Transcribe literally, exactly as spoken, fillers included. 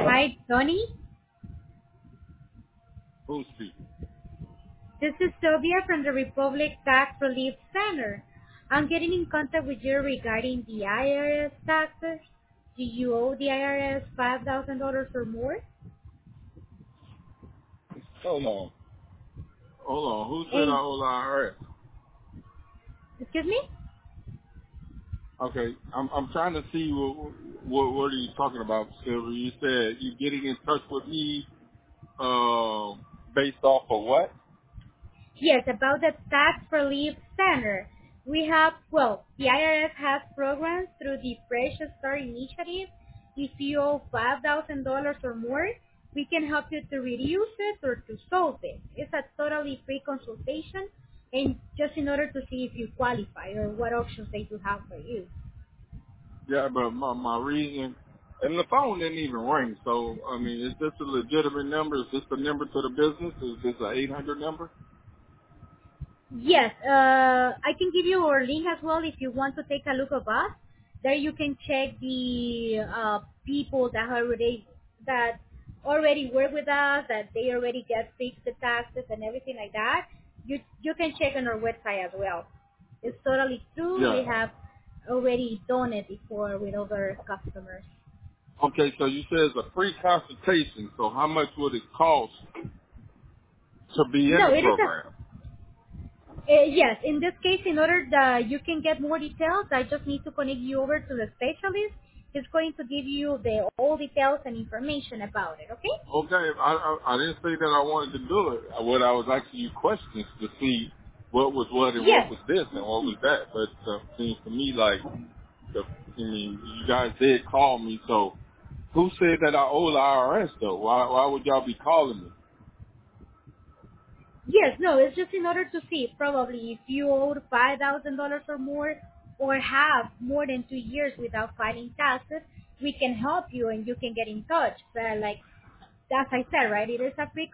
Hi, Tony. Who's speaking? This is Sylvia from the Republic Tax Relief Center. I'm getting in contact with you regarding the I R S taxes. Do you owe the I R S five thousand dollars or more? Hold on. Hold on. Who said I And, owe the I R S? excuse me? Okay, I'm I'm trying to see what what what are you talking about, Silver? You said you getting in touch with me um based off of what? Yes, about the Tax Relief Center. We have, well, the I R S has programs through the Fresh Start Initiative. If you owe five thousand dollars or more, we can help you to reduce it or to solve it. It's a totally free consultation and just in order to see if you qualify or what options they do have for you. Yeah, but my my reason and the phone didn't even ring. So I mean, is this a legitimate number? Is this the number to the business? Is this an eight hundred number? Yes, uh, I can give you our link as well if you want to take a look of us. There you can check the uh, people that already that already work with us, that they already get fixed the taxes and everything like that. You you can check on our website as well. It's totally true. We Yeah. have already done it before with other customers. Okay, so you said it's a free consultation. So how much would it cost to be in No, the it is a program? Uh, yes, in this case, in order that you can get more details, I just need to connect you over to the specialist. He's going to give you the all details and information about it, okay? Okay, I, I I didn't say that I wanted to do it. What I was asking you questions to see what was what and what Yes, was this and what was that. But uh, seems to me like the I mean you guys did call me. So who said that I owe the I R S though? Why why would y'all be calling me? yes, no, it's just in order to see probably if you owed five thousand dollars or more or have more than two years without filing taxes, we can help you and you can get in touch. But like, as I said, right, it is a free